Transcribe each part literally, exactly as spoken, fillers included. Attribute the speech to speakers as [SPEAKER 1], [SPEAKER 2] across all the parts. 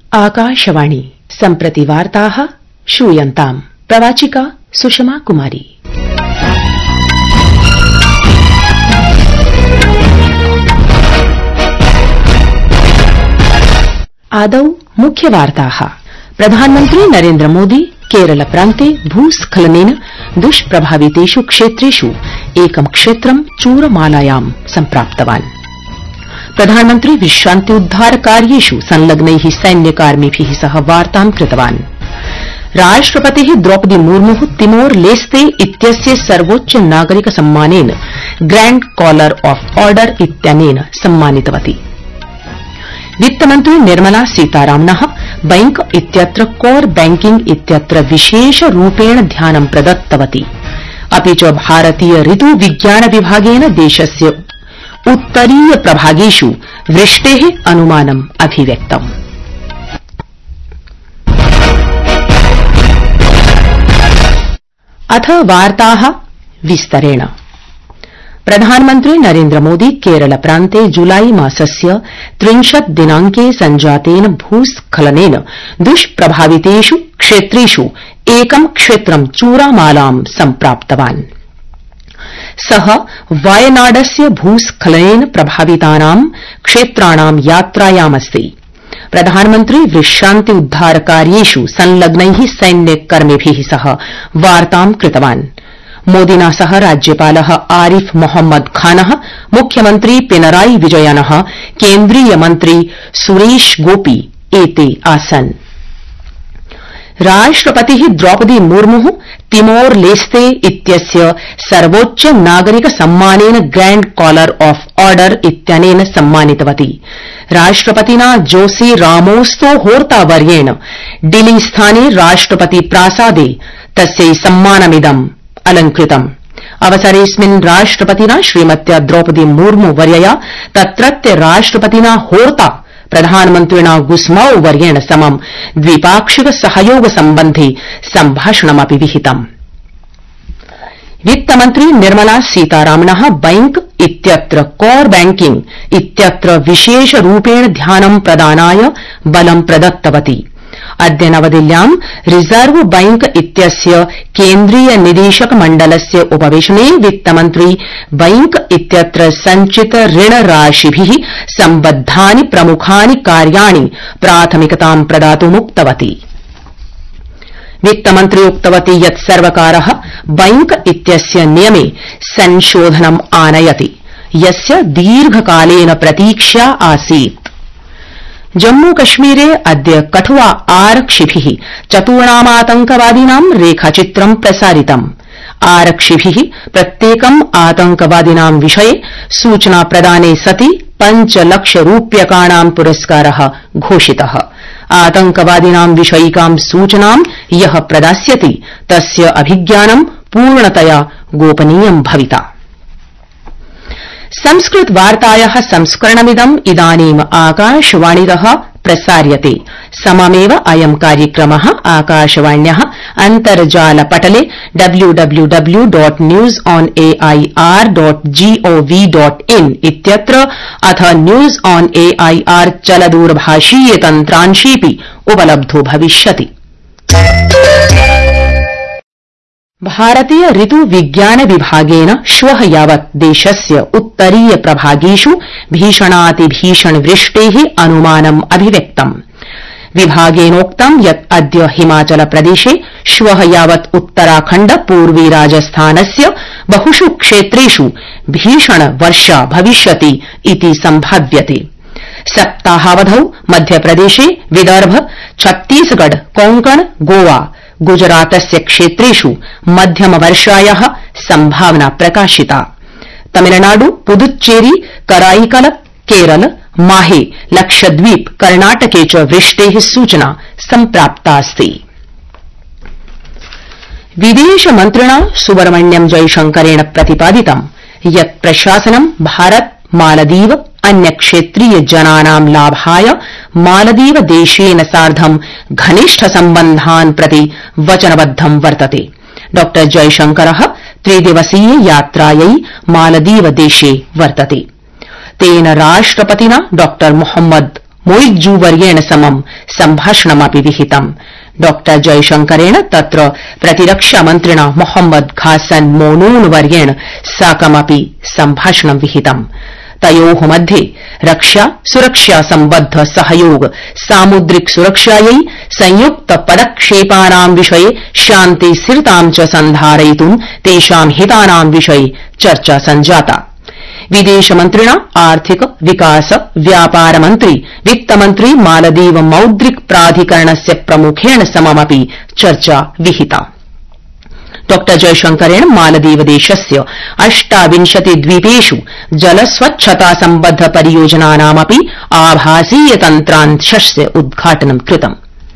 [SPEAKER 1] आकाशवाणी सम्प्रति वार्ताः श्रूयन्ताम् प्रवाचिका सुषमा कुमारी। आदौ मुख्यवार्ताः। प्रधानमन्त्री नरेन्द्र मोदी केरल प्रान्ते भूस्खलनेन दुष्प्रभावितेषु क्षेत्रेषु एकं क्षेत्रं चूरमालायां सम्प्राप्तवान्। प्रधानमन्त्री विश्रान्ति उद्धार कार्येषु संलग्नैः सैन्यकर्मिभिः सह वार्तां कृतवान्। राष्ट्रपतिः द्रौपदी मुर्मुः तिमोर लेस्ते इत्यस्य सर्वोच्च नागरिक सम्मानेन ग्रैंड कॉलर ऑफ ऑर्डर इत्यनेन सम्मानितवती। वित्तमन्त्री निर्मला सीतारामनः बैंक इत्यत्र कोर बैंकिंग इत्यत्र विशेष रूपेण ध्यानं प्रदत्तवती। अपि च भारतीय ऋतु विज्ञान विभागेन देशस्य उत्तरीय प्रभागेषु वृष्टेः अनुमानम् अभिव्यक्तम्। अथ वार्ताः विस्तरेण। प्रधानमन्त्री नरेन्द्र मोदी केरल प्रान्ते जुलाई मासस्य त्रिंशत् दिनांके संजातेन भूस्खलनेन दुष्प्रभावितेषु क्षेत्रेषु एकं क्षेत्रं चूरामालां सम्प्राप्तवान्। सः वायनाडस्य भूस्खलनेन प्रभावितानां क्षेत्राणां यात्रायामस्ति। प्रधानमन्त्री विश्रान्ति उद्धार कार्येषु संलग्नैः सैन्यकर्मिभिः सह वार्तां कृतवान्। मोदिना सह राज्यपालः आरिफ मोहम्मद खानः, मुख्यमन्त्री पिनराई विजयनः, केन्द्रीय मन्त्री सुरेश गोपी एते आसन्। राष्ट्रपतिः द्रौपदी मुर्मुः तिमोर लेस्ते इत्यस्य सर्वोच्च नागरिक सम्मानेन ग्रैंड कॉलर ऑफ ऑर्डर इत्यनेन सम्मानितवती। राष्ट्रपतिना जोसे रामोस्तो होर्ता वर्येण दिल्ली स्थाने राष्ट्रपति प्रासादे तस्यै सम्मानमिदम् अलंकृतम्। अवसरेऽस्मिन् राष्ट्रपतिना श्रीमत्या द्रौपदी मुर्मू वर्यया तत्रत्य राष्ट्रपतिना होर्ता प्रधानमन्त्रिणा गुस्माओ वर्येण समं द्विपाक्षिक सहयोग सम्बन्धे सम्भाषणमपि विहितम्। वित्तमन्त्री निर्मला सीतारामनः बैंक इत्यत्र कोर बैंकिंग इत्यत्र विशेष रूपेण ध्यानं प्रदानाय बलं प्रदत्तवती। अद्य नवदिल्ल्यां रिजर्व बैंक इत्यस्य केन्द्रीय निदेशक मण्डलस्य उपवेशने वित्तमन्त्री बैंक इत्यत्र संचित ऋण राशिभिः सम्बद्धानि प्रमुखानि कार्याणि प्राथमिकतां प्रदातुमुक्तवती। वित्तमन्त्री उक्तवती यत् सर्वकारः बैंक इत्यस्य नियमे संशोधनम् आनयति, यस्य दीर्घकालेन प्रतीक्षा आसीत्। जम्मू कश्मीरे अद्य कठुआ आरक्षिभिः चतुर्णामातंकवादिनां रेखाचित्रं प्रसारितम्। आरक्षिभिः प्रत्येकम् आतंकवादिनां विषये सूचना प्रदाने सति पञ्चलक्ष रूप्यकाणां पुरस्कारः घोषितः। आतंकवादिनां विषयिकां सूचनां यः प्रदास्यति तस्य अभिज्ञानं पूर्णतया गोपनीयं भविता। संस्कृत वार्तायाः संस्करणमिदम् इदानीम् आकाशवाणीतः प्रसार्यते। सममेव अयं कार्यक्रमः आकाशवाण्याः अन्तर्जालपटले W W W dot news on A I R dot G O V dot in news on A I R चलदूरभाषीय तन्त्रांशेऽपि उपलब्धो भविष्यति। भारतीय ऋतु विज्ञान विभागेन श्वः यावत् देशस्य उत्तरीय प्रभागेषु भीषणातिभीषण वृष्टेः अनुमानम् अभिव्यक्तम्। विभागेनोक्तं यत् अद्य हिमाचल प्रदेशे, श्वः यावत् उत्तराखण्ड पूर्वी राजस्थानस्य बहुषु क्षेत्रेषु भीषण वर्षा भविष्यति इति सम्भाव्यते। सप्ताहावधौ मध्यप्रदेशे, विदर्भ, छत्तीसगढ़, कोंकण, गोवा, गुजरातस्य क्षेत्रेषु मध्यमवर्षायाः सम्भावना प्रकाशिता। तमिलनाडु, पुदुच्चेरी, कराईकल, केरल, माहे, लक्षद्वीप, कर्णाटके च वृष्टेः सूचना सम्प्राप्तास्ति। विदेशमन्त्रिणा सुब्रह्मण्यम जयशंकरेण प्रतिपादितं यत् प्रशासनं भारत मालदीव अन्यक्षेत्रीय जनानां लाभाय मालदीव देशेन सार्धं घनिष्ठ सम्बन्धान् प्रति वचनबद्धं वर्तते। डॉ जयशंकरः त्रिदिवसीय यात्रायै मालदीव देशे वर्तते। तेन राष्ट्रपतिना डॉ मोहम्मद मोइज्जू वर्येण समं सम्भाषणमपि विहितम्। डॉ जयशंकरेण तत्र प्रतिरक्षा मन्त्रिणा मोहम्मद घासन मोनून वर्येण साकमपि सम्भाषणं विहितम्। तयोः मध्ये रक्षा सुरक्षा सम्बद्ध सहयोग, सामुद्रिक सुरक्षायै संयुक्त पदक्षेपानां विषये शान्ति स्थिरतां च सन्धारयितुं तेषां हितानां विषये चर्चा सञ्जाता। विदेशमन्त्रिणा आर्थिक विकास व्यापार मन्त्री वित्तमन्त्री मालदीव मौद्रिक प्राधिकरणस्य प्रमुखेण सममपि चर्चा विहिता। डॉ जयशंकरेण मालदीव देशस्य अष्टाविंशति द्वीपेषु जलस्वच्छता सम्बद्ध परियोजनानामपि आभासीय तन्त्रांशस्य उद्घाटनं कृतम्।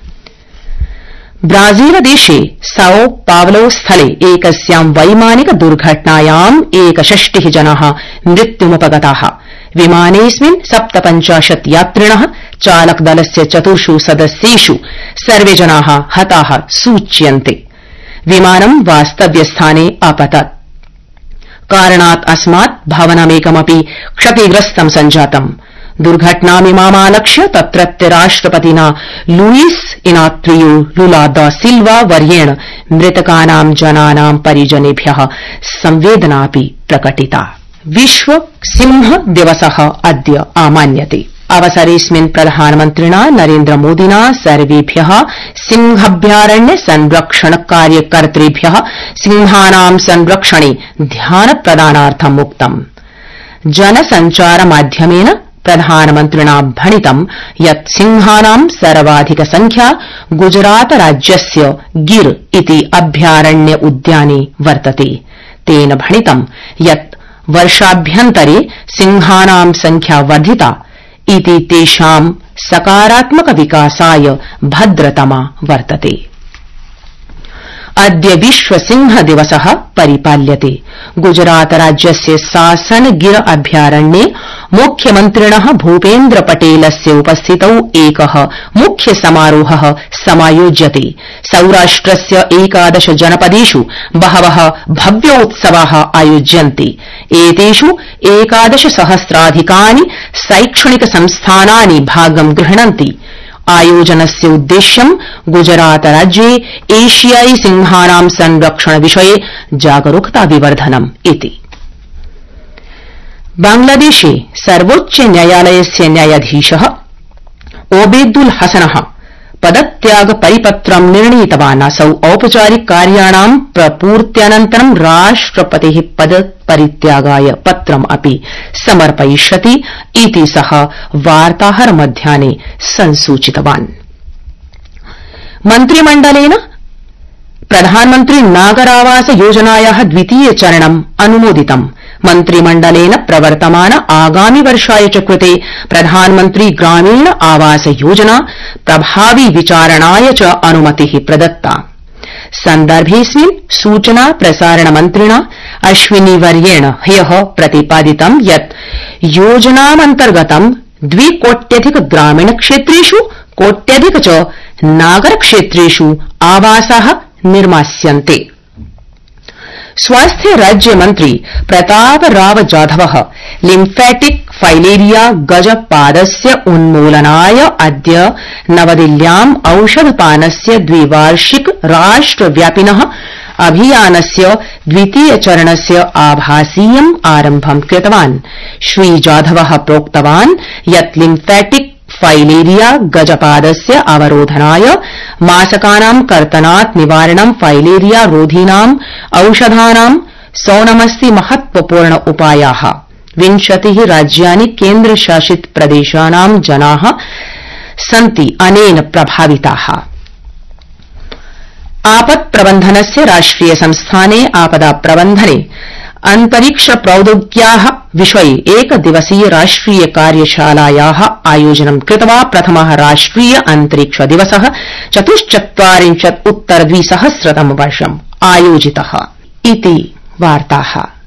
[SPEAKER 1] ब्राजीलदेशे साओ पावलो स्थले एकस्यां वैमानिक दुर्घटनायाम् एकषष्टिः जनाः मृत्युमुपगताः। विमानेऽस्मिन् सप्तपञ्चाशत् यात्रिणः, चालकदलस्य चतुर्षु सदस्येषु सर्वे जनाः हताः सूच्यन्ते। विमानं वास्तव्यस्थाने अपतत्। कारणात् अस्मात् भवनमेकमपि क्षतिग्रस्तं सञ्जातम्। दुर्घटनामिमामालक्ष्य तत्रत्य राष्ट्रपतिना लुईस इनात्रियो लुला दा सिल्वा वर्येण मृतकानां जनानां परिजनेभ्यः संवेदनापि प्रकटिता। विश्व सिंह दिवसः अद्य आमान्यते। अवसरेऽस्मिन् प्रधानमन्त्रिणा नरेन्द्रमोदिना सर्वेभ्यः सिंहाभ्यारण्य संरक्षण कार्यकर्तृभ्यः सिंहानां संरक्षणे ध्यानप्रदानार्थम् उक्तम्। जनसञ्चार माध्यमेन प्रधानमन्त्रिणा भणितं यत् सिंहानां सर्वाधिक संख्या गुजरात राज्यस्य गिर इति अभ्यारण्य उद्याने वर्तते। तेन भणितं यत् वर्षाभ्यन्तरे सिंहानां संख्या वर्धिता इति तेषां सकारात्मक विकासाय भद्रतमा वर्तते। अद्य विश्व सिंह दिवसः परिपाल्यते। गुजरात राज्यस्य सासन गिर अभ्यारण्ये मुख्यमन्त्रिणः भूपेन्द्र पटेलस्य उपस्थितौ एकः मुख्य समारोहः समायोज्यते। सौराष्ट्रस्य एकादश जनपदेषु बहवः भव्योत्सवाः आयोज्यन्ते। एतेषु एकादश सहस्राधिकानि शैक्षणिक संस्थानानि भागं गृह्णन्ति। आयोजनस्य उद्देश्यं गुजरात राज्ये एशियाई सिंहानां संरक्षण विषये जागरूकता विवर्धनम् इति। बांग्लादेशे सर्वोच्च न्यायालयस्य न्यायाधीशः ओबेदुल हसनः पदत्याग परिपत्रं निर्णीतवान्। असौ औपचारिक कार्याणां प्रपूर्त्यनन्तरं राष्ट्रपतेः पदपरित्यागाय पत्रम् अपि समर्पयिष्यति इति सः वार्ताहर मध्याह्ने संसूचितवान्। मन्त्रिमण्डलेन प्रधानमन्त्री नागरावास योजनायाः द्वितीय चरणम् अनुमोदितम्। मन्त्रिमण्डलेन प्रवर्तमान आगामि वर्षाय च कृते प्रधानमन्त्री ग्रामीण आवास योजना प्रभावी विचारणाय च अनुमतिः प्रदत्ता। सन्दर्भेऽस्मिन् सूचना प्रसारण मन्त्रिणा अश्विनी वर्येण ह्यः प्रतिपादितं यत् योजनामन्तर्गतं द्विकोट्यधिक ग्रामीण क्षेत्रेषु कोट्यधिक च नागर क्षेत्रेषु आवासाः निर्मास्यन्ते। स्वास्थ्य राज्य मन्त्री प्रताप राव जाधवः लिम्फेटिक फाइलेरिया गजपादस्य उन्मूलनाय अद्य नवदिल्ल्याम् औषधपानस्य द्विवार्षिक राष्ट्रव्यापिनः अभियानस्य द्वितीय चरणस्य आभासीयम् आरम्भं कृतवान्। श्री जाधवः प्रोक्तवान् यत् लिम्फेटिक फाइलेरिया गजपादस्य अवरोधनाय मासकानां कर्तनात् निवारणं फाइलेरिया रोधीनाम् औषधानां सौनमस्ति महत्वपूर्ण उपायाः। विंशतिः राज्यानि केन्द्रशासित प्रदेशानां जनाः सन्ति अनेन प्रभाविताः। आपत् प्रबन्धनस्य राष्ट्रिय संस्थाने आपदा प्रबन्धने अंतरिक्ष प्रौद्योगिक्याः विषये एक दिवसीय राष्ट्रिय कार्यशालायाः आयोजनं कृत्वा प्रथमः राष्ट्रिय अंतरिक्ष दिवसः चतुश्चत्वारिंशत् उत्तर द्विसहस्रतम वर्षम् आयोजितः इति वार्ताः।